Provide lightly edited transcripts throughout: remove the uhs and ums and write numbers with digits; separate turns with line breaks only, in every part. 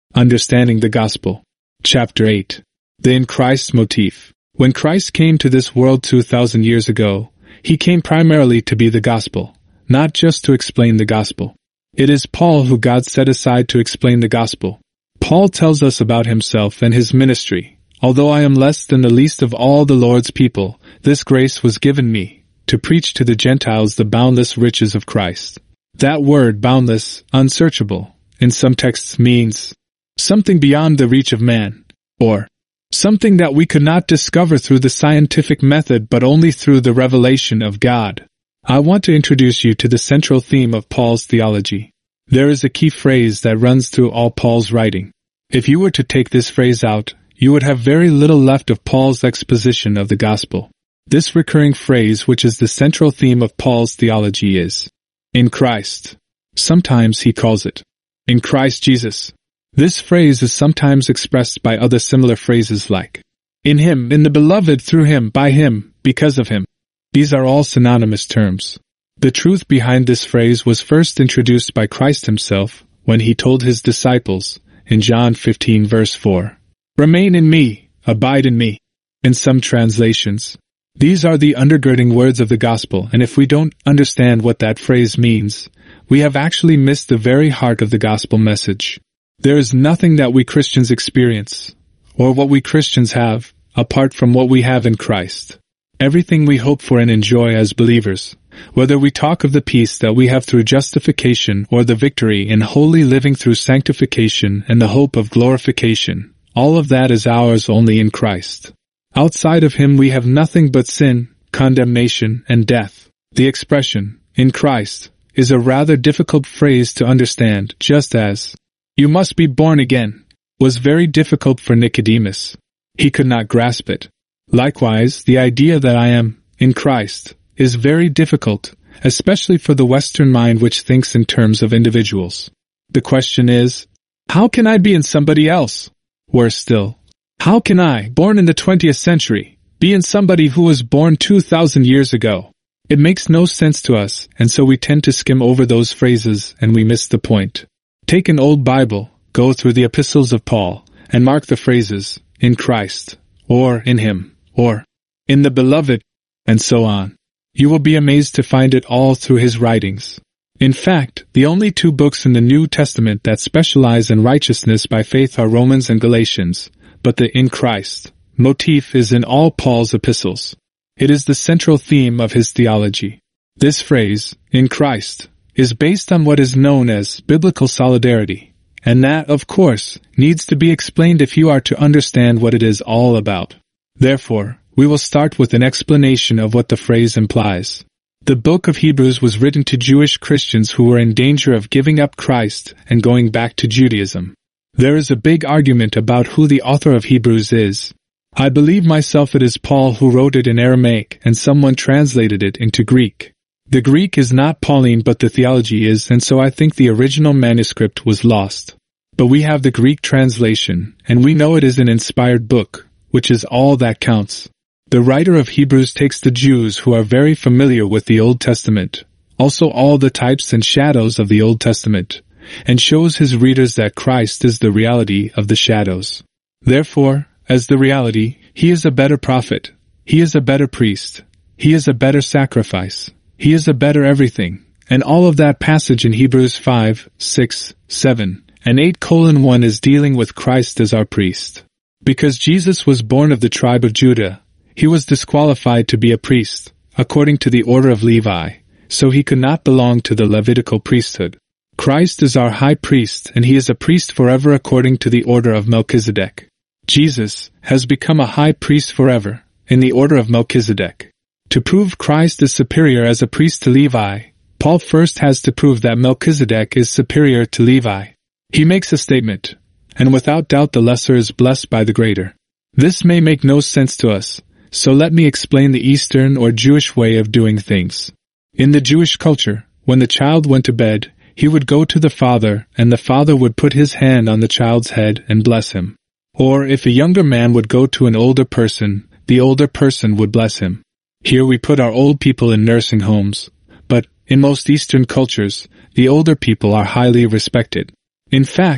Understanding the Gospel. Chapter 8. The in Christ motif. When Christ came to this world 2,000 years ago, he came primarily to be the Gospel, not just to explain the Gospel. It is Paul who God set aside to explain the Gospel. Paul tells us about himself and his ministry. Although I am less than the least of all the Lord's people, this grace was given me, to preach to the Gentiles the boundless riches of Christ. That word, boundless, unsearchable, in some texts means something beyond the reach of man, or something that we could not discover through the scientific method but only through the revelation of God. I want to introduce you to the central theme of Paul's theology. There is a key phrase that runs through all Paul's writing. If you were to take this phrase out, you would have very little left of Paul's exposition of the gospel. This recurring phrase, which is the central theme of Paul's theology, is in Christ. Sometimes he calls it in Christ Jesus. This phrase is sometimes expressed by other similar phrases like in him, in the beloved, through him, by him, because of him. These are all synonymous terms. The truth behind this phrase was first introduced by Christ himself when he told his disciples in John 15 verse 4, "Remain in me, abide in me." In some translations, these are the undergirding words of the gospel, and if we don't understand what that phrase means, we have actually missed the very heart of the gospel message. There is nothing that we Christians experience, or what we Christians have, apart from what we have in Christ. Everything we hope for and enjoy as believers, whether we talk of the peace that we have through justification or the victory in holy living through sanctification and the hope of glorification, all of that is ours only in Christ. Outside of him we have nothing but sin, condemnation, and death. The expression, in Christ, is a rather difficult phrase to understand, just as "you must be born again" was very difficult for Nicodemus. He could not grasp it. Likewise, the idea that I am in Christ is very difficult, especially for the Western mind which thinks in terms of individuals. The question is, how can I be in somebody else? Worse still, how can I, born in the 20th century, be in somebody who was born 2,000 years ago? It makes no sense to us, and so we tend to skim over those phrases and we miss the point. Take an old Bible, go through the epistles of Paul, and mark the phrases, in Christ, or in him, or in the beloved, and so on. You will be amazed to find it all through his writings. In fact, the only two books in the New Testament that specialize in righteousness by faith are Romans and Galatians, but the in Christ motif is in all Paul's epistles. It is the central theme of his theology. This phrase, in Christ, is based on what is known as biblical solidarity, and that, of course, needs to be explained if you are to understand what it is all about. Therefore, we will start with an explanation of what the phrase implies. The book of Hebrews was written to Jewish Christians who were in danger of giving up Christ and going back to Judaism. There is a big argument about who the author of Hebrews is. I believe myself it is Paul who wrote it in Aramaic and someone translated it into Greek. The Greek is not Pauline but the theology is, and so I think the original manuscript was lost. But we have the Greek translation, and we know it is an inspired book, which is all that counts. The writer of Hebrews takes the Jews who are very familiar with the Old Testament, also all the types and shadows of the Old Testament, and shows his readers that Christ is the reality of the shadows. Therefore, as the reality, he is a better prophet, he is a better priest, he is a better sacrifice, he is a better everything, and all of that passage in Hebrews 5, 6, 7, and 8:1 is dealing with Christ as our priest. Because Jesus was born of the tribe of Judah, he was disqualified to be a priest, according to the order of Levi, so he could not belong to the Levitical priesthood. Christ is our high priest, and he is a priest forever according to the order of Melchizedek. Jesus has become a high priest forever, in the order of Melchizedek. To prove Christ is superior as a priest to Levi, Paul first has to prove that Melchizedek is superior to Levi. He makes a statement, and without doubt the lesser is blessed by the greater. This may make no sense to us, so let me explain the Eastern or Jewish way of doing things. In the Jewish culture, when the child went to bed, he would go to the father, and the father would put his hand on the child's head and bless him. Or if a younger man would go to an older person, the older person would bless him. Here we put our old people in nursing homes, but in most Eastern cultures, the older people are highly respected. In fact,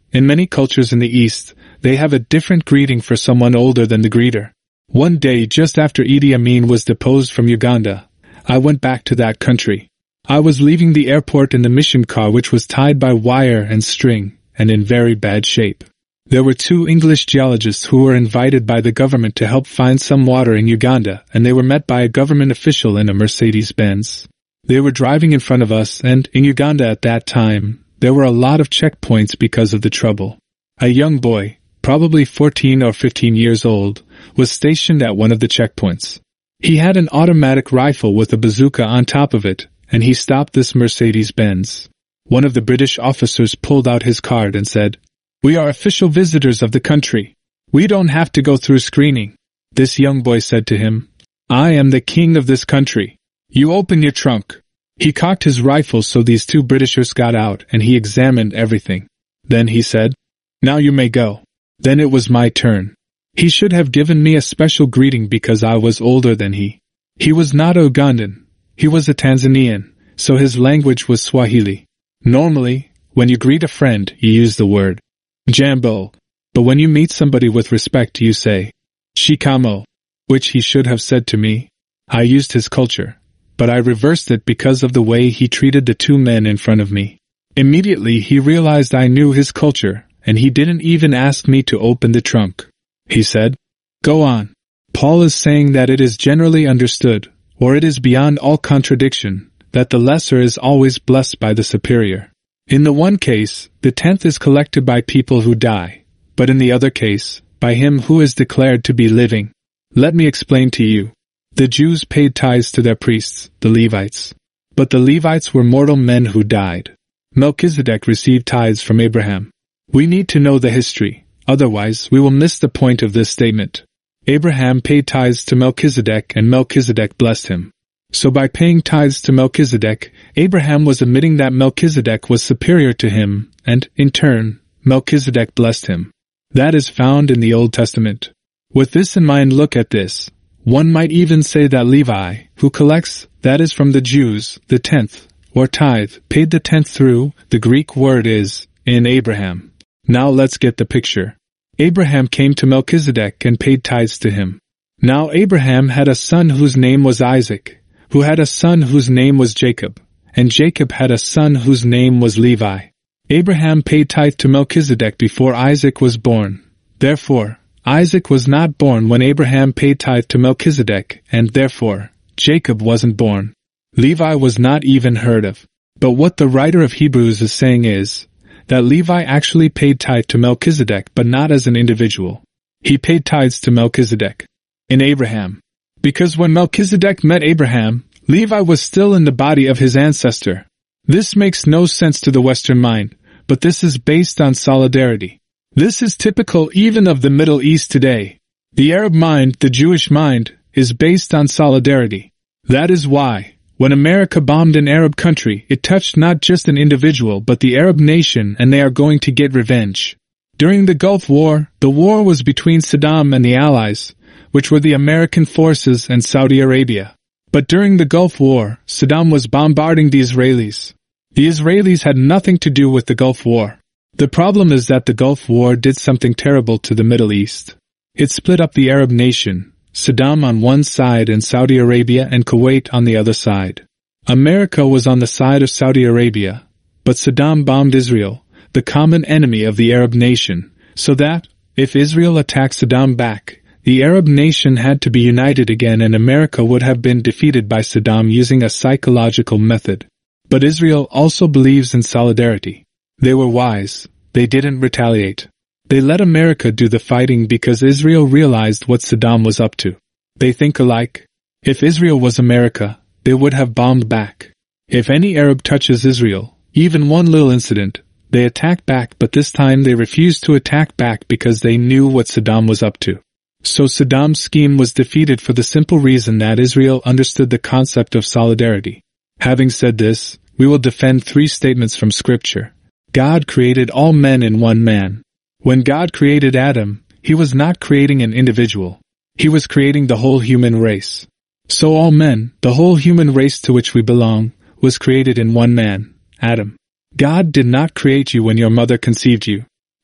In many cultures in the East, they have a different greeting for someone older than the greeter. One day, just after Idi Amin was deposed from Uganda, I went back to that country. I was leaving the airport in the mission car, which was tied by wire and string, and in very bad shape. There were 2 English geologists who were invited by the government to help find some water in Uganda, and they were met by a government official in a Mercedes-Benz. They were driving in front of us, and in Uganda at that time, there were a lot of checkpoints because of the trouble. A young boy, probably 14 or 15 years old, was stationed at one of the checkpoints. He had an automatic rifle with a bazooka on top of it, and he stopped this Mercedes-Benz. One of the British officers pulled out his card and said, "We are official visitors of the country. We don't have to go through screening." This young boy said to him, "I am the king of this country. You open your trunk." He cocked his rifle, so these 2 Britishers got out, and he examined everything. Then he said, "Now you may go." Then it was my turn. He should have given me a special greeting because I was older than he. He was not a Ugandan. He was a Tanzanian, so his language was Swahili. Normally, when you greet a friend, you use the word Jambo, but when you meet somebody with respect, you say Shikamo, which he should have said to me. I used his culture, but I reversed it because of the way he treated the 2 men in front of me. Immediately he realized I knew his culture, and he didn't even ask me to open the trunk. He said, "Go on." Paul is saying that it is generally understood, or it is beyond all contradiction, that the lesser is always blessed by the superior. In the one case, the 10th is collected by people who die, but in the other case, by him who is declared to be living. Let me explain to you. The Jews paid tithes to their priests, the Levites. But the Levites were mortal men who died. Melchizedek received tithes from Abraham. We need to know the history, otherwise we will miss the point of this statement. Abraham paid tithes to Melchizedek, and Melchizedek blessed him. So by paying tithes to Melchizedek, Abraham was admitting that Melchizedek was superior to him, and, in turn, Melchizedek blessed him. That is found in the Old Testament. With this in mind, look at this. One might even say that Levi, who collects, that is from the Jews, the 10th, or tithe, paid the 10th through, the Greek word is, in Abraham. Now let's get the picture. Abraham came to Melchizedek and paid tithes to him. Now Abraham had a son whose name was Isaac, who had a son whose name was Jacob, and Jacob had a son whose name was Levi. Abraham paid tithe to Melchizedek before Isaac was born. Therefore, Isaac was not born when Abraham paid tithe to Melchizedek, and therefore, Jacob wasn't born. Levi was not even heard of. But what the writer of Hebrews is saying is that Levi actually paid tithe to Melchizedek, but not as an individual. He paid tithes to Melchizedek in Abraham. Because when Melchizedek met Abraham, Levi was still in the body of his ancestor. This makes no sense to the Western mind, but this is based on solidarity. This is typical even of the Middle East today. The Arab mind, the Jewish mind, is based on solidarity. That is why, when America bombed an Arab country, it touched not just an individual but the Arab nation, and they are going to get revenge. During the Gulf War, the war was between Saddam and the Allies, which were the American forces and Saudi Arabia. But during the Gulf War, Saddam was bombarding the Israelis. The Israelis had nothing to do with the Gulf War. The problem is that the Gulf War did something terrible to the Middle East. It split up the Arab nation, Saddam on one side and Saudi Arabia and Kuwait on the other side. America was on the side of Saudi Arabia, but Saddam bombed Israel, the common enemy of the Arab nation, so that, if Israel attacked Saddam back, the Arab nation had to be united again, and America would have been defeated by Saddam using a psychological method. But Israel also believes in solidarity. They were wise. They didn't retaliate. They let America do the fighting because Israel realized what Saddam was up to. They think alike. If Israel was America, they would have bombed back. If any Arab touches Israel, even one little incident, they attack back, but this time they refused to attack back because they knew what Saddam was up to. So Saddam's scheme was defeated for the simple reason that Israel understood the concept of solidarity. Having said this, we will defend 3 statements from Scripture. God created all men in one man. When God created Adam, He was not creating an individual. He was creating the whole human race. So all men, the whole human race to which we belong, was created in one man, Adam. God did not create you when your mother conceived you.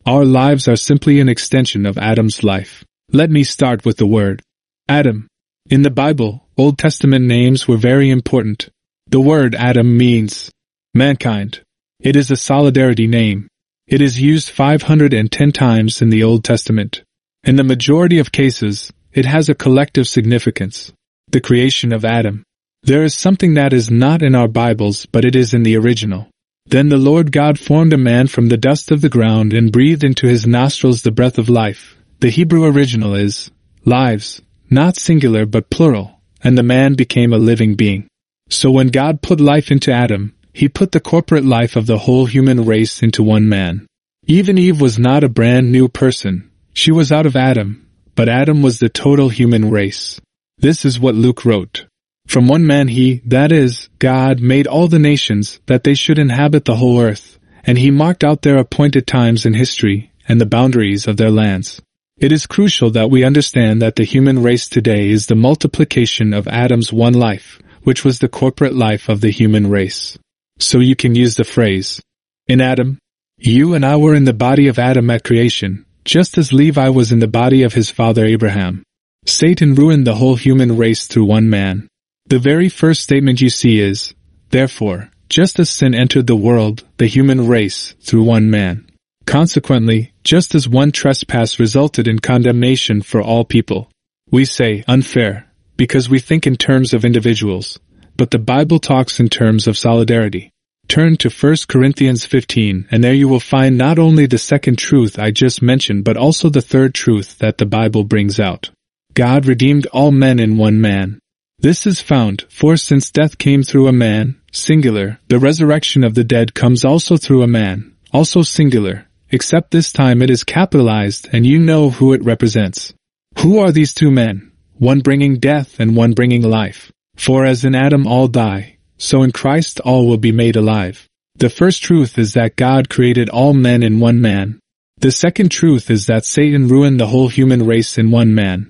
Our lives are simply an extension of Adam's life. Let me start with the word Adam. In the Bible, Old Testament names were very important. The word Adam means mankind. It is a solidarity name. It is used 510 times in the Old Testament. In the majority of cases, it has a collective significance. The creation of Adam. There is something that is not in our Bibles, but it is in the original. Then the Lord God formed a man from the dust of the ground and breathed into his nostrils the breath of life. The Hebrew original is lives, not singular but plural, and the man became a living being. So when God put life into Adam, he put the corporate life of the whole human race into one man. Even Eve was not a brand new person. She was out of Adam, but Adam was the total human race. This is what Luke wrote. From one man he, that is, God, made all the nations, that they should inhabit the whole earth, and he marked out their appointed times in history, and the boundaries of their lands. It is crucial that we understand that the human race today is the multiplication of Adam's one life, which was the corporate life of the human race. So you can use the phrase, in Adam. You and I were in the body of Adam at creation, just as Levi was in the body of his father Abraham. Satan ruined the whole human race through one man. The very first statement you see is, therefore, just as sin entered the world, the human race, through one man. Consequently, just as one trespass resulted in condemnation for all people. We say unfair, because we think in terms of individuals, but the Bible talks in terms of solidarity. Turn to 1 Corinthians 15, and there you will find not only the second truth I just mentioned but also the third truth that the Bible brings out. God redeemed all men in one man. This is found, for since death came through a man, singular, the resurrection of the dead comes also through a man, also singular, except this time it is capitalized and you know who it represents. Who are these two men? One bringing death and one bringing life. For as in Adam all die, so in Christ all will be made alive. The first truth is that God created all men in one man. The second truth is that Satan ruined the whole human race in one man.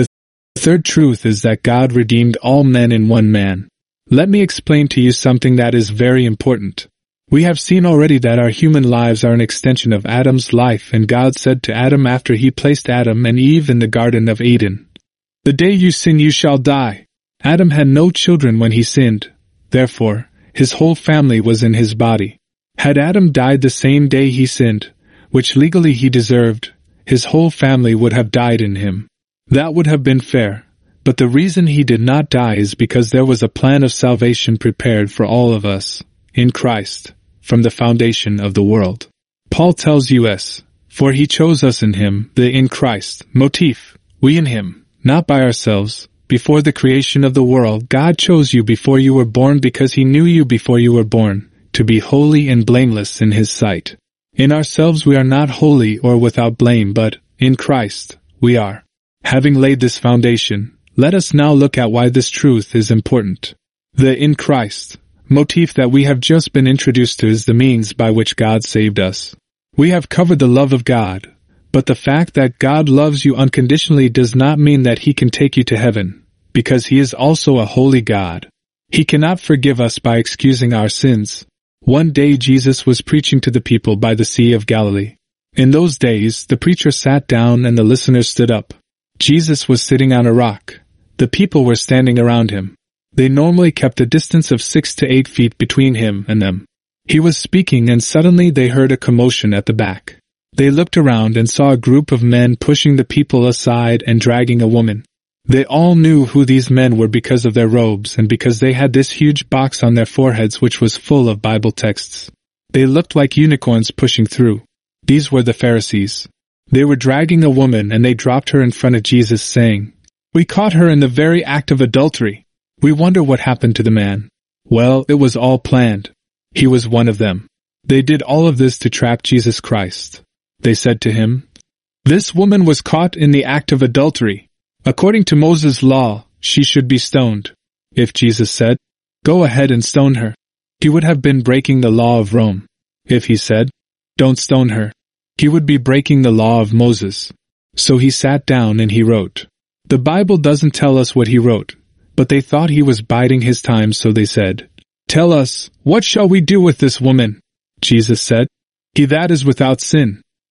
The third truth is that God redeemed all men in one man. Let me explain to you something that is very important. We have seen already that our human lives are an extension of Adam's life, and God said to Adam after he placed Adam and Eve in the Garden of Eden, "The day you sin you shall die." Adam had no children when he sinned. Therefore, his whole family was in his body. Had Adam died the same day he sinned, which legally he deserved, his whole family would have died in him. That would have been fair, but the reason he did not die is because there was a plan of salvation prepared for all of us, in Christ, from the foundation of the world. Paul tells us, for he chose us in him, the in Christ, motif, we in him, not by ourselves. Before the creation of the world, God chose you before you were born because he knew you before you were born, to be holy and blameless in his sight. In ourselves we are not holy or without blame, but, in Christ, we are. Having laid this foundation, let us now look at why this truth is important. The in Christ motif that we have just been introduced to is the means by which God saved us. We have covered the love of God, but the fact that God loves you unconditionally does not mean that he can take you to heaven, because he is also a holy God. He cannot forgive us by excusing our sins. One day Jesus was preaching to the people by the Sea of Galilee. In those days, the preacher sat down and the listeners stood up. Jesus was sitting on a rock. The people were standing around him. They normally kept a distance of 6 to 8 feet between him and them. He was speaking and suddenly they heard a commotion at the back. They looked around and saw a group of men pushing the people aside and dragging a woman. They all knew who these men were because of their robes and because they had this huge box on their foreheads which was full of Bible texts. They looked like unicorns pushing through. These were the Pharisees. They were dragging a woman and they dropped her in front of Jesus saying, "We caught her in the very act of adultery. We wonder what happened to the man." Well, it was all planned. He was one of them. They did all of this to trap Jesus Christ. They said to him, "This woman was caught in the act of adultery. According to Moses' law, she should be stoned." If Jesus said, "Go ahead and stone her," he would have been breaking the law of Rome. If he said, "Don't stone her," he would be breaking the law of Moses. So he sat down and he wrote. The Bible doesn't tell us what he wrote, but they thought he was biding his time, so they said, "Tell us, what shall we do with this woman?" Jesus said, "He that is without sin."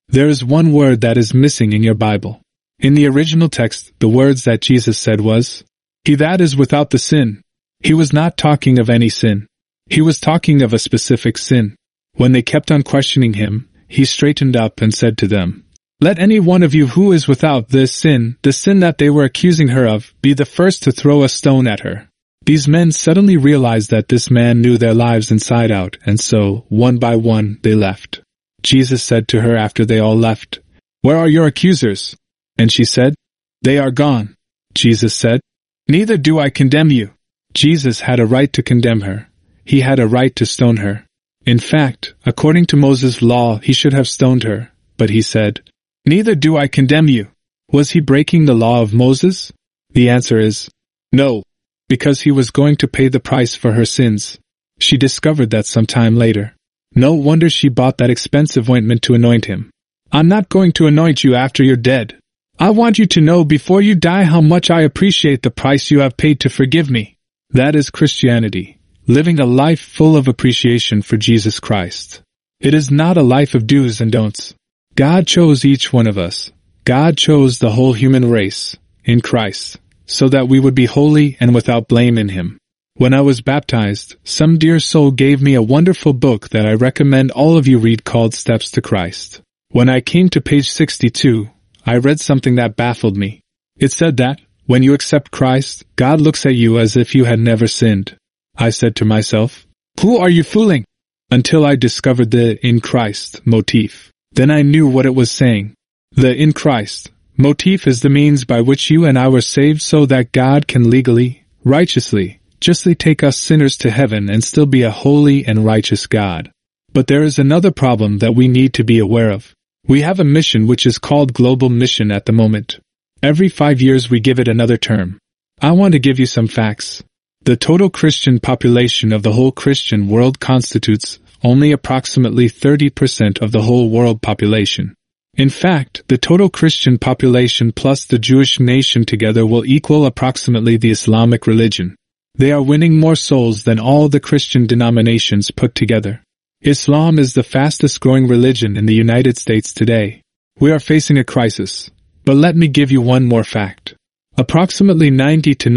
There is one word that is missing in your Bible. In the original text, the words that Jesus said was, "He that is without the sin." He was not talking of any sin. He was talking of a specific sin. When they kept on questioning him, he straightened up and said to them, "Let any one of you who is without this sin, the sin that they were accusing her of, be the first to throw a stone at her." These men suddenly realized that this man knew their lives inside out, and so, one by one, they left. Jesus said to her after they all left, "Where are your accusers?" And she said, "They are gone." Jesus said, "Neither do I condemn you." Jesus had a right to condemn her. He had a right to stone her. In fact, according to Moses' law, he should have stoned her. But he said, "Neither do I condemn you." Was he breaking the law of Moses? The answer is, no, because he was going to pay the price for her sins. She discovered that sometime later. No wonder she bought that expensive ointment to anoint him. "I'm not going to anoint you after you're dead. I want you to know before you die how much I appreciate the price you have paid to forgive me." That is Christianity, living a life full of appreciation for Jesus Christ. It is not a life of do's and don'ts. God chose each one of us. God chose the whole human race, in Christ, so that we would be holy and without blame in Him. When I was baptized, some dear soul gave me a wonderful book that I recommend all of you read called Steps to Christ. When I came to page 62, I read something that baffled me. It said that, when you accept Christ, God looks at you as if you had never sinned. I said to myself, "Who are you fooling?" Until I discovered the "in Christ" motif. Then I knew what it was saying. The "in Christ" motif is the means by which you and I were saved so that God can legally, righteously, justly take us sinners to heaven and still be a holy and righteous God. But there is another problem that we need to be aware of. We have a mission which is called Global Mission at the moment. Every 5 years we give it another term. I want to give you some facts. The total Christian population of the whole Christian world constitutes only approximately 30% of the whole world population. In fact, the total Christian population plus the Jewish nation together will equal approximately the Islamic religion. They are winning more souls than all the Christian denominations put together. Islam is the fastest growing religion in the United States today. We are facing a crisis. But let me give you one more fact. Approximately 90 to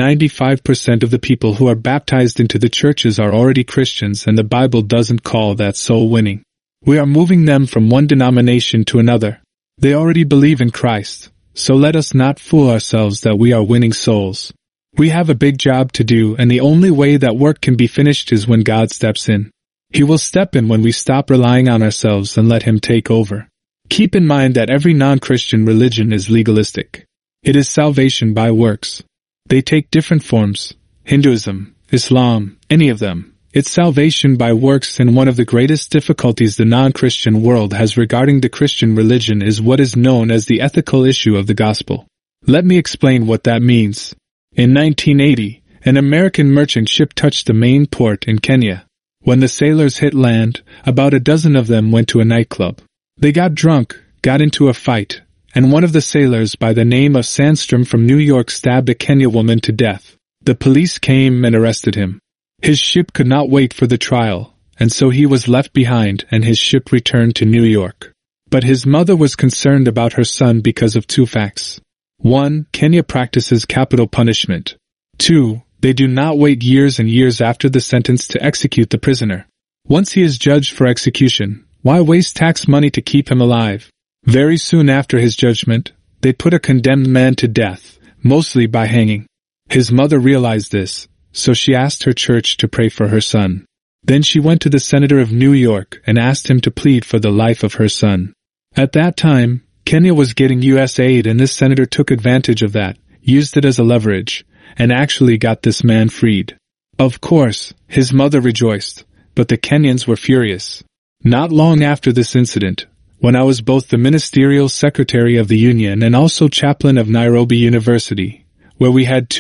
95% of the people who are baptized into the churches are already Christians, and the Bible doesn't call that soul winning. We are moving them from one denomination to another. They already believe in Christ, so let us not fool ourselves that we are winning souls. We have a big job to do, and the only way that work can be finished is when God steps in. He will step in when we stop relying on ourselves and let Him take over. Keep in mind that every non-Christian religion is legalistic. It is salvation by works. They take different forms. Hinduism, Islam, any of them. It's salvation by works, and one of the greatest difficulties the non-Christian world has regarding the Christian religion is what is known as the ethical issue of the gospel. Let me explain what that means. In 1980, an American merchant ship touched the main port in Kenya. When the sailors hit land, about a dozen of them went to a nightclub. They got drunk, got into a fight, and one of the sailors by the name of Sandstrom from New York stabbed a Kenya woman to death. The police came and arrested him. His ship could not wait for the trial, and so he was left behind and his ship returned to New York. But his mother was concerned about her son because of two facts. 1. Kenya practices capital punishment. 2. They do not wait years and years after the sentence to execute the prisoner. Once he is judged for execution, why waste tax money to keep him alive? Very soon after his judgment, they put a condemned man to death, mostly by hanging. His mother realized this, so she asked her church to pray for her son. Then she went to the senator of New York and asked him to plead for the life of her son. At that time, Kenya was getting U.S. aid, and this senator took advantage of that, used it as a leverage, and actually got this man freed. Of course, his mother rejoiced, but the Kenyans were furious. Not long after this incident, when I was both the ministerial secretary of the union and also chaplain of Nairobi University, where we had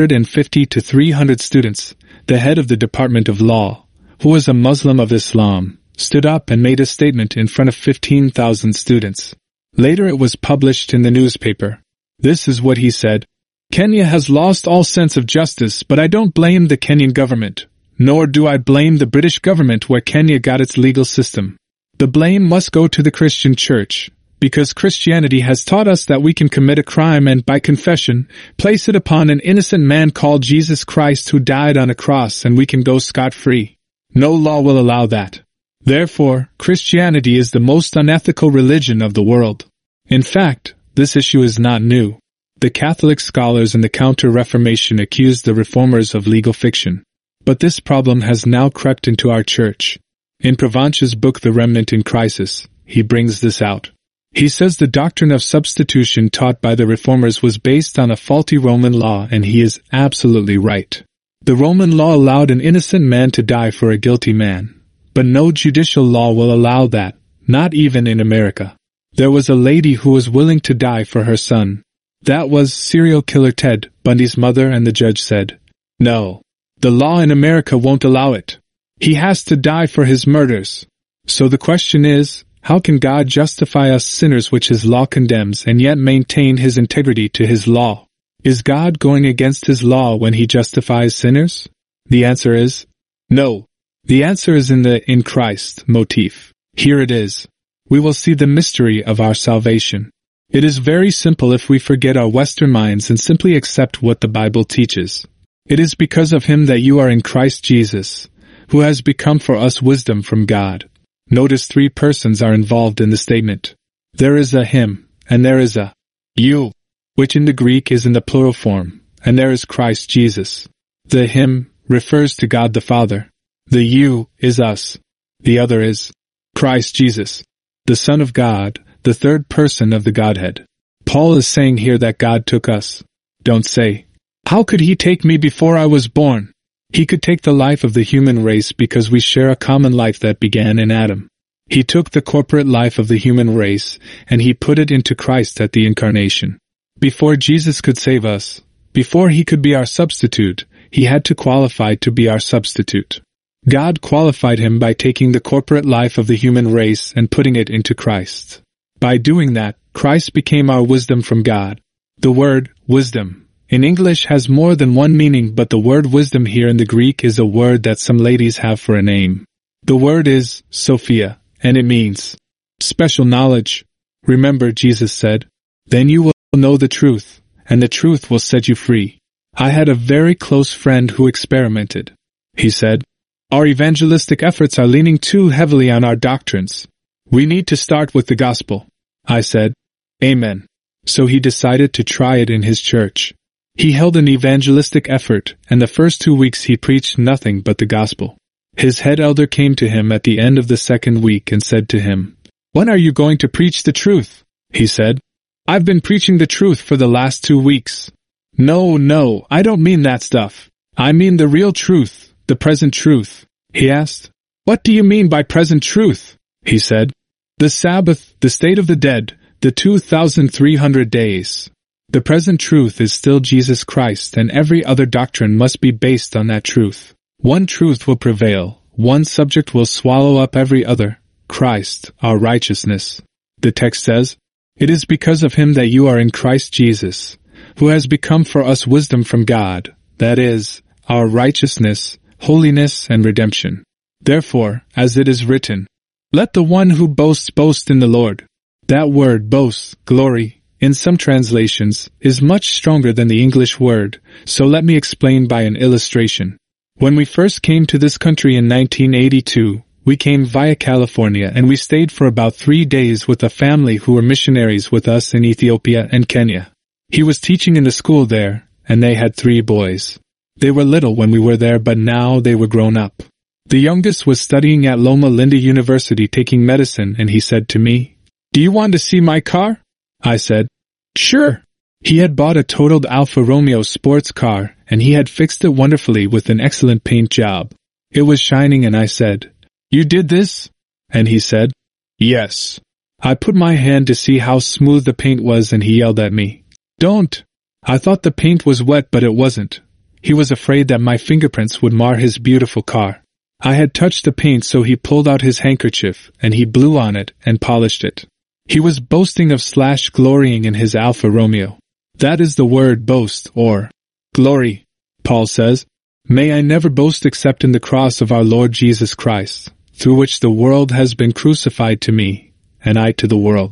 250 to 300 students, the head of the Department of Law, who was a Muslim of Islam, stood up and made a statement in front of 15,000 students. Later it was published in the newspaper. This is what he said. "Kenya has lost all sense of justice, but I don't blame the Kenyan government. Nor do I blame the British government where Kenya got its legal system. The blame must go to the Christian church. Because Christianity has taught us that we can commit a crime and, by confession, place it upon an innocent man called Jesus Christ who died on a cross, and we can go scot-free. No law will allow that. Therefore, Christianity is the most unethical religion of the world. In fact, this issue is not new. The Catholic scholars in the Counter-Reformation accused the Reformers of legal fiction. But this problem has now crept into our church. In Provencher's book The Remnant in Crisis, he brings this out. He says the doctrine of substitution taught by the Reformers was based on a faulty Roman law, and he is absolutely right. The Roman law allowed an innocent man to die for a guilty man. But no judicial law will allow that, not even in America. There was a lady who was willing to die for her son. That was serial killer Ted Bundy's mother, and the judge said, "No. The law in America won't allow it. He has to die for his murders." So the question is, how can God justify us sinners which his law condemns and yet maintain his integrity to his law? Is God going against his law when he justifies sinners? The answer is no. The answer is in the "in Christ" motif. Here it is. We will see the mystery of our salvation. It is very simple if we forget our Western minds and simply accept what the Bible teaches. It is because of him that you are in Christ Jesus, who has become for us wisdom from God. Notice 3 persons are involved in the statement. There is a him, and there is a you, which in the Greek is in the plural form, and there is Christ Jesus. The him refers to God the Father. The you is us. The other is Christ Jesus, the Son of God, the third person of the Godhead. Paul is saying here that God took us. Don't say, "How could he take me before I was born?" He could take the life of the human race because we share a common life that began in Adam. He took the corporate life of the human race and he put it into Christ at the incarnation. Before Jesus could save us, before he could be our substitute, he had to qualify to be our substitute. God qualified him by taking the corporate life of the human race and putting it into Christ. By doing that, Christ became our wisdom from God. The word wisdom in English has more than one meaning, but the word wisdom here in the Greek is a word that some ladies have for a name. The word is Sophia, and it means special knowledge. Remember, Jesus said, "Then you will know the truth, and the truth will set you free." I had a very close friend who experimented. He said, "Our evangelistic efforts are leaning too heavily on our doctrines. We need to start with the gospel." I said, "Amen." So he decided to try it in his church. He held an evangelistic effort, and the first 2 weeks he preached nothing but the gospel. His head elder came to him at the end of the second week and said to him, "When are you going to preach the truth?" He said, "I've been preaching the truth for the last 2 weeks. No, I don't mean that stuff. I mean the real truth, the present truth." He asked, "What do you mean by present truth?" He said, "The Sabbath, the state of the dead, the 2,300 days. The present truth is still Jesus Christ, and every other doctrine must be based on that truth. One truth will prevail, one subject will swallow up every other, Christ, our righteousness." The text says, "It is because of him that you are in Christ Jesus, who has become for us wisdom from God, that is, our righteousness, holiness, and redemption. Therefore, as it is written, let the one who boasts boast in the Lord." That word boast, glory, in some translations, is much stronger than the English word, so let me explain by an illustration. When we first came to this country in 1982, we came via California and we stayed for about 3 days with a family who were missionaries with us in Ethiopia and Kenya. He was teaching in the school there, and they had 3 boys. They were little when we were there, but now they were grown up. The youngest was studying at Loma Linda University taking medicine, and he said to me, "Do you want to see my car?" I said, "Sure." He had bought a totaled Alfa Romeo sports car, and he had fixed it wonderfully with an excellent paint job. It was shining, and I said, "You did this?" And he said, "Yes." I put my hand to see how smooth the paint was, and he yelled at me, "Don't." I thought the paint was wet, but it wasn't. He was afraid that my fingerprints would mar his beautiful car. I had touched the paint, so he pulled out his handkerchief, and he blew on it and polished it. He was boasting of / glorying in his Alfa Romeo. That is the word boast, or glory. Paul says, "May I never boast except in the cross of our Lord Jesus Christ, through which the world has been crucified to me, and I to the world."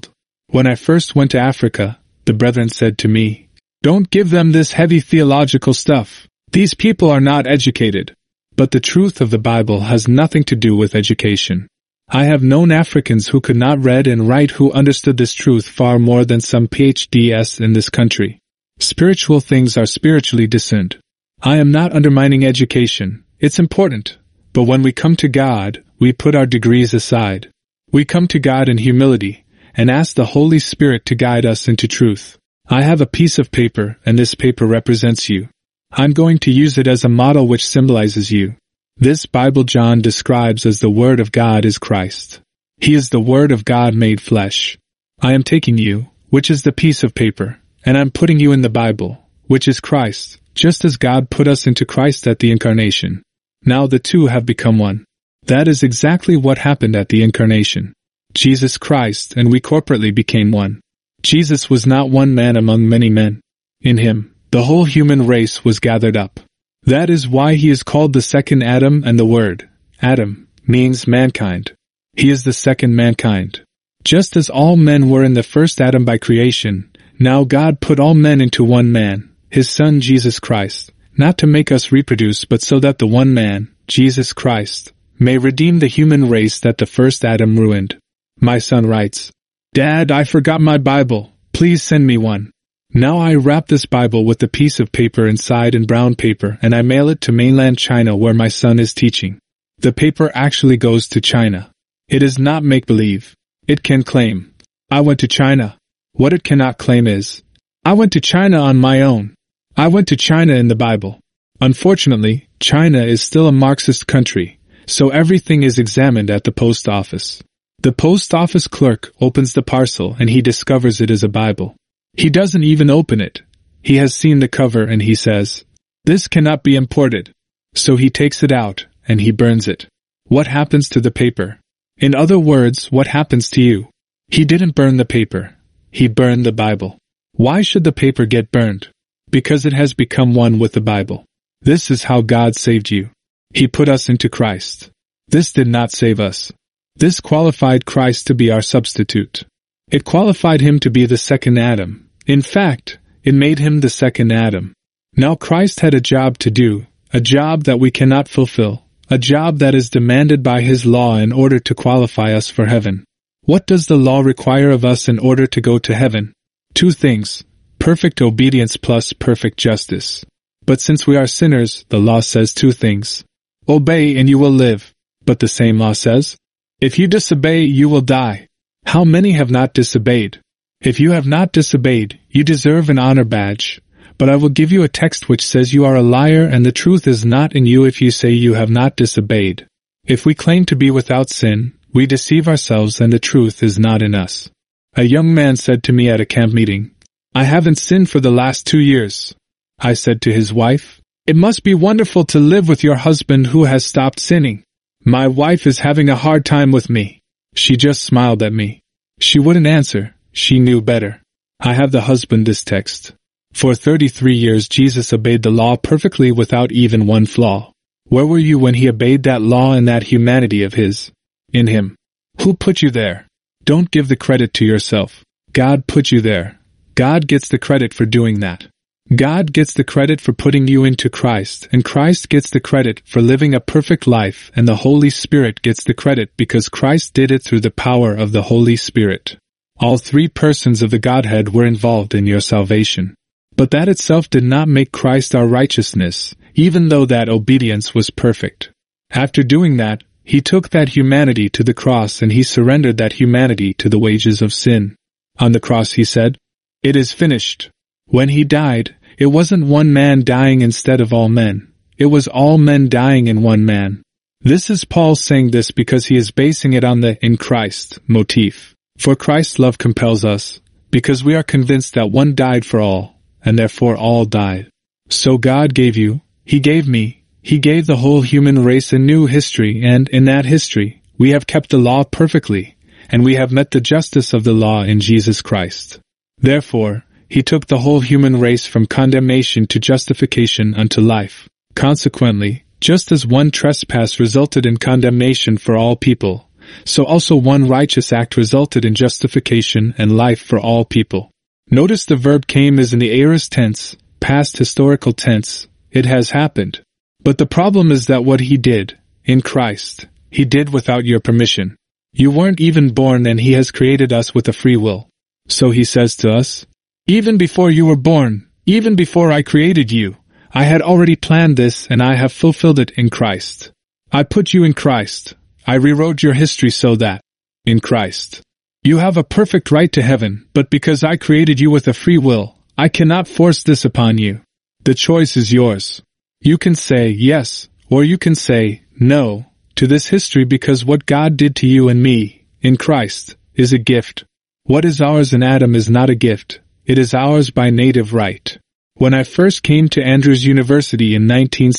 When I first went to Africa, the brethren said to me, "Don't give them this heavy theological stuff. These people are not educated." But the truth of the Bible has nothing to do with education. I have known Africans who could not read and write who understood this truth far more than some PhDs in this country. Spiritual things are spiritually discerned. I am not undermining education. It's important. But when we come to God, we put our degrees aside. We come to God in humility and ask the Holy Spirit to guide us into truth. I have a piece of paper, and this paper represents you. I'm going to use it as a model which symbolizes you. This Bible John describes as the Word of God is Christ. He is the Word of God made flesh. I am taking you, which is the piece of paper, and I'm putting you in the Bible, which is Christ, just as God put us into Christ at the Incarnation. Now the two have become one. That is exactly what happened at the Incarnation. Jesus Christ and we corporately became one. Jesus was not one man among many men. In him, the whole human race was gathered up. That is why he is called the second Adam, and the word Adam means mankind. He is the second mankind. Just as all men were in the first Adam by creation, now God put all men into one man, his Son Jesus Christ, not to make us reproduce but so that the one man, Jesus Christ, may redeem the human race that the first Adam ruined. My son writes, "Dad, I forgot my Bible. Please send me one." Now I wrap this Bible with a piece of paper inside in brown paper and I mail it to mainland China where my son is teaching. The paper actually goes to China. It is not make-believe. It can claim, "I went to China." What it cannot claim is, "I went to China on my own. I went to China in the Bible." Unfortunately, China is still a Marxist country, so everything is examined at the post office. The post office clerk opens the parcel and he discovers it is a Bible. He doesn't even open it. He has seen the cover and he says, "This cannot be imported." So he takes it out and he burns it. What happens to the paper? In other words, what happens to you? He didn't burn the paper. He burned the Bible. Why should the paper get burned? Because it has become one with the Bible. This is how God saved you. He put us into Christ. This did not save us. This qualified Christ to be our substitute. It qualified him to be the second Adam. In fact, it made him the second Adam. Now Christ had a job to do, a job that we cannot fulfill, a job that is demanded by his law in order to qualify us for heaven. What does the law require of us in order to go to heaven? Two things: perfect obedience plus perfect justice. But since we are sinners, the law says two things. Obey and you will live. But the same law says, if you disobey, you will die. How many have not disobeyed? If you have not disobeyed, you deserve an honor badge. But I will give you a text which says you are a liar and the truth is not in you if you say you have not disobeyed. If we claim to be without sin, we deceive ourselves and the truth is not in us. A young man said to me at a camp meeting, "I haven't sinned for the last 2 years. I said to his wife, "It must be wonderful to live with your husband who has stopped sinning. My wife is having a hard time with me." She just smiled at me. She wouldn't answer. She knew better. I have the husband this text. For 33 years Jesus obeyed the law perfectly without even one flaw. Where were you when he obeyed that law and that humanity of his? In him. Who put you there? Don't give the credit to yourself. God put you there. God gets the credit for doing that. God gets the credit for putting you into Christ, and Christ gets the credit for living a perfect life, and the Holy Spirit gets the credit because Christ did it through the power of the Holy Spirit. All three persons of the Godhead were involved in your salvation. But that itself did not make Christ our righteousness, even though that obedience was perfect. After doing that, he took that humanity to the cross and he surrendered that humanity to the wages of sin. On the cross he said, "It is finished." When he died, it wasn't one man dying instead of all men. It was all men dying in one man. This is Paul saying this because he is basing it on the "in Christ" motif. For Christ's love compels us, because we are convinced that one died for all, and therefore all died. So God gave you, he gave me, he gave the whole human race a new history, and in that history, we have kept the law perfectly, and we have met the justice of the law in Jesus Christ. Therefore, he took the whole human race from condemnation to justification unto life. Consequently, just as one trespass resulted in condemnation for all people, so also one righteous act resulted in justification and life for all people. Notice the verb came is in the aorist tense, past historical tense. It has happened. But the problem is that what he did, in Christ, he did without your permission. You weren't even born and he has created us with a free will. So he says to us, even before you were born, even before I created you, I had already planned this and I have fulfilled it in Christ. I put you in Christ. I rewrote your history so that, in Christ, you have a perfect right to heaven, but because I created you with a free will, I cannot force this upon you. The choice is yours. You can say yes, or you can say no, to this history because what God did to you and me, in Christ, is a gift. What is ours in Adam is not a gift, it is ours by native right. When I first came to Andrews University in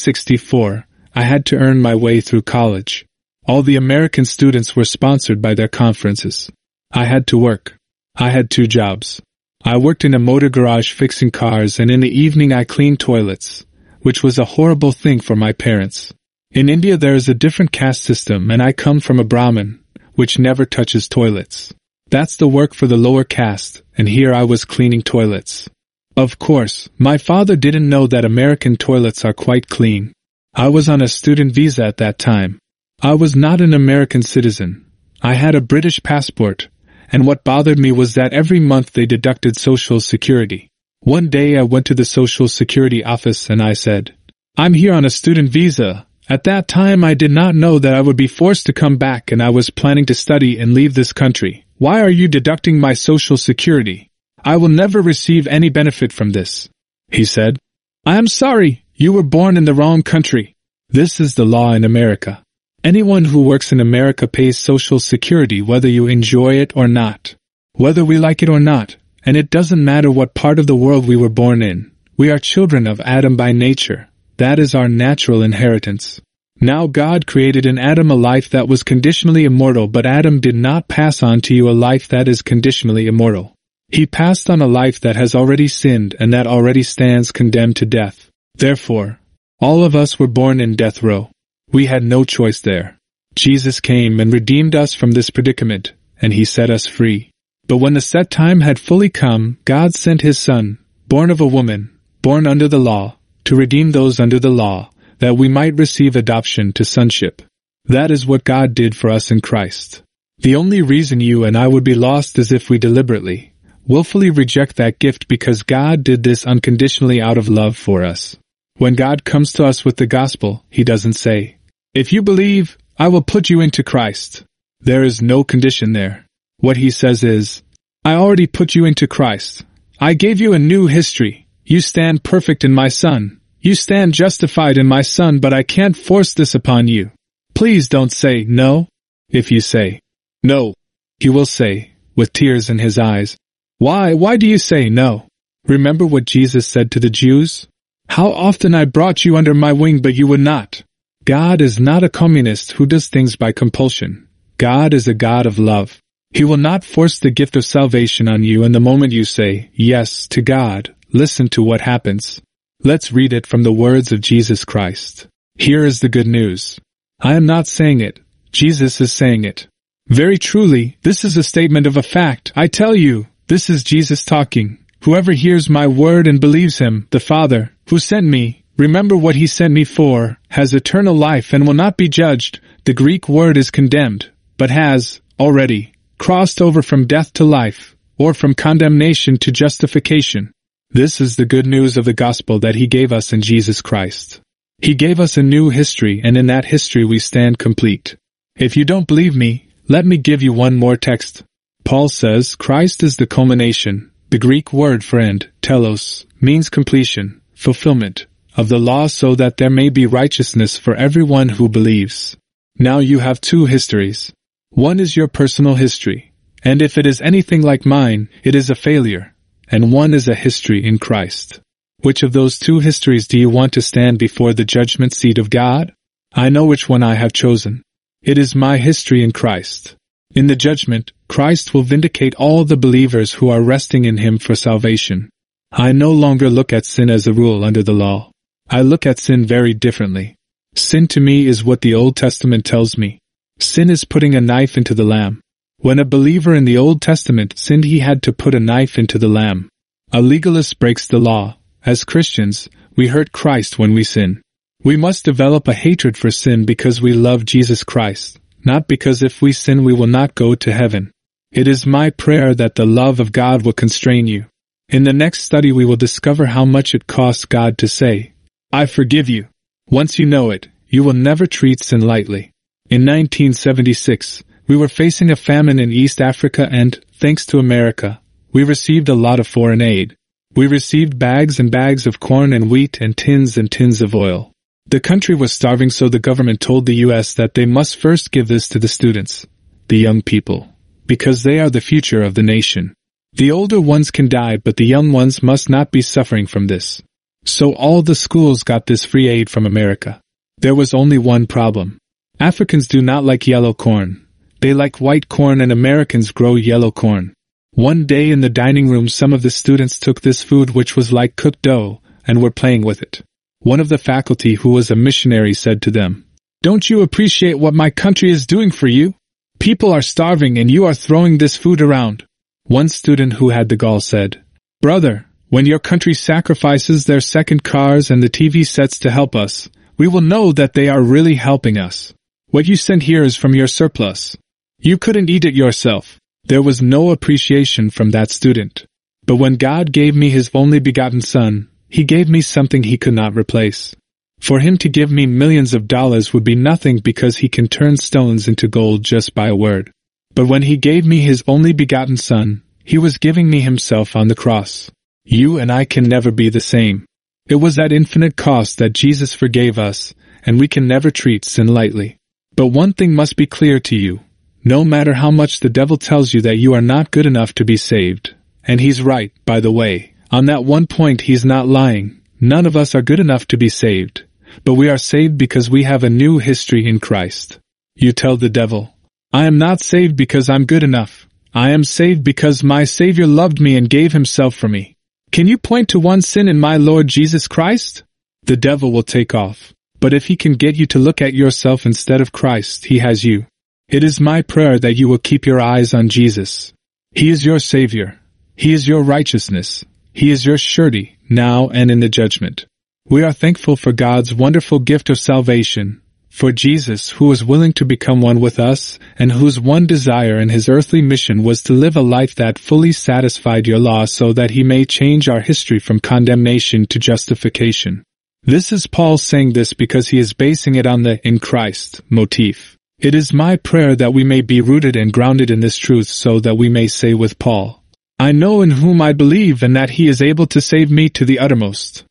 1964, I had to earn my way through college. All the American students were sponsored by their conferences. I had to work. I had 2 jobs. I worked in a motor garage fixing cars and in the evening I cleaned toilets, which was a horrible thing for my parents. In India there is a different caste system and I come from a Brahmin, which never touches toilets. That's the work for the lower caste, and here I was cleaning toilets. Of course, my father didn't know that American toilets are quite clean. I was on a student visa at that time. I was not an American citizen. I had a British passport, and what bothered me was that every month they deducted Social Security. One day I went to the Social Security office and I said, I'm here on a student visa. At that time I did not know that I would be forced to come back and I was planning to study and leave this country. Why are you deducting my Social Security? I will never receive any benefit from this. He said, I am sorry, you were born in the wrong country. This is the law in America. Anyone who works in America pays Social Security whether you enjoy it or not. Whether we like it or not, and it doesn't matter what part of the world we were born in. We are children of Adam by nature. That is our natural inheritance. Now God created in Adam a life that was conditionally immortal, but Adam did not pass on to you a life that is conditionally immortal. He passed on a life that has already sinned and that already stands condemned to death. Therefore, all of us were born in death row. We had no choice there. Jesus came and redeemed us from this predicament, and he set us free. But when the set time had fully come, God sent his Son, born of a woman, born under the law, to redeem those under the law, that we might receive adoption to sonship. That is what God did for us in Christ. The only reason you and I would be lost is if we deliberately, willfully reject that gift, because God did this unconditionally out of love for us. When God comes to us with the gospel, he doesn't say, if you believe, I will put you into Christ. There is no condition there. What he says is, I already put you into Christ. I gave you a new history. You stand perfect in my Son. You stand justified in my Son, but I can't force this upon you. Please don't say no. If you say no, he will say, with tears in his eyes, Why do you say no? Remember what Jesus said to the Jews? How often I brought you under my wing, but you would not. God is not a communist who does things by compulsion. God is a God of love. He will not force the gift of salvation on you, and the moment you say yes to God, listen to what happens. Let's read it from the words of Jesus Christ. Here is the good news. I am not saying it. Jesus is saying it. Very truly, this is a statement of a fact. I tell you, this is Jesus talking. Whoever hears my word and believes him, the Father, who sent me, remember what he sent me for, has eternal life and will not be judged. The Greek word is condemned, but has, already, crossed over from death to life, or from condemnation to justification. This is the good news of the gospel that he gave us in Jesus Christ. He gave us a new history, and in that history we stand complete. If you don't believe me, let me give you one more text. Paul says Christ is the culmination. The Greek word for end, telos, means completion, fulfillment, of the law, so that there may be righteousness for everyone who believes. Now you have two histories. One is your personal history, and if it is anything like mine, it is a failure, and one is a history in Christ. Which of those two histories do you want to stand before the judgment seat of God? I know which one I have chosen. It is my history in Christ. In the judgment, Christ will vindicate all the believers who are resting in him for salvation. I no longer look at sin as a rule under the law. I look at sin very differently. Sin to me is what the Old Testament tells me. Sin is putting a knife into the lamb. When a believer in the Old Testament sinned, he had to put a knife into the lamb. A legalist breaks the law. As Christians, we hurt Christ when we sin. We must develop a hatred for sin because we love Jesus Christ, not because if we sin we will not go to heaven. It is my prayer that the love of God will constrain you. In the next study we will discover how much it costs God to say, "I forgive you." Once you know it, you will never treat sin lightly. In 1976, we were facing a famine in East Africa and, thanks to America, we received a lot of foreign aid. We received bags and bags of corn and wheat and tins of oil. The country was starving, so the government told the U.S. that they must first give this to the students, the young people, because they are the future of the nation. The older ones can die, but the young ones must not be suffering from this. So all the schools got this free aid from America. There was only one problem. Africans do not like yellow corn. They like white corn, and Americans grow yellow corn. One day in the dining room, some of the students took this food, which was like cooked dough, and were playing with it. One of the faculty, who was a missionary, said to them, "Don't you appreciate what my country is doing for you? People are starving and you are throwing this food around." One student who had the gall said, "Brother, when your country sacrifices their second cars and the TV sets to help us, we will know that they are really helping us. What you send here is from your surplus. You couldn't eat it yourself." There was no appreciation from that student. But when God gave me His only begotten Son, He gave me something He could not replace. For Him to give me millions of dollars would be nothing, because He can turn stones into gold just by a word. But when He gave me His only begotten Son, He was giving me Himself on the cross. You and I can never be the same. It was at infinite cost that Jesus forgave us, and we can never treat sin lightly. But one thing must be clear to you. No matter how much the devil tells you that you are not good enough to be saved, and he's right, by the way, on that one point he's not lying. None of us are good enough to be saved, but we are saved because we have a new history in Christ. You tell the devil, "I am not saved because I'm good enough. I am saved because my Savior loved me and gave Himself for me. Can you point to one sin in my Lord Jesus Christ?" The devil will take off. But if he can get you to look at yourself instead of Christ, he has you. It is my prayer that you will keep your eyes on Jesus. He is your Savior. He is your righteousness. He is your surety, now and in the judgment. We are thankful for God's wonderful gift of salvation, for Jesus, who was willing to become one with us, and whose one desire in His earthly mission was to live a life that fully satisfied your law, so that He may change our history from condemnation to justification. This is Paul saying this because he is basing it on the "in Christ" motif. It is my prayer that we may be rooted and grounded in this truth, so that we may say with Paul, "I know in whom I believe, and that He is able to save me to the uttermost."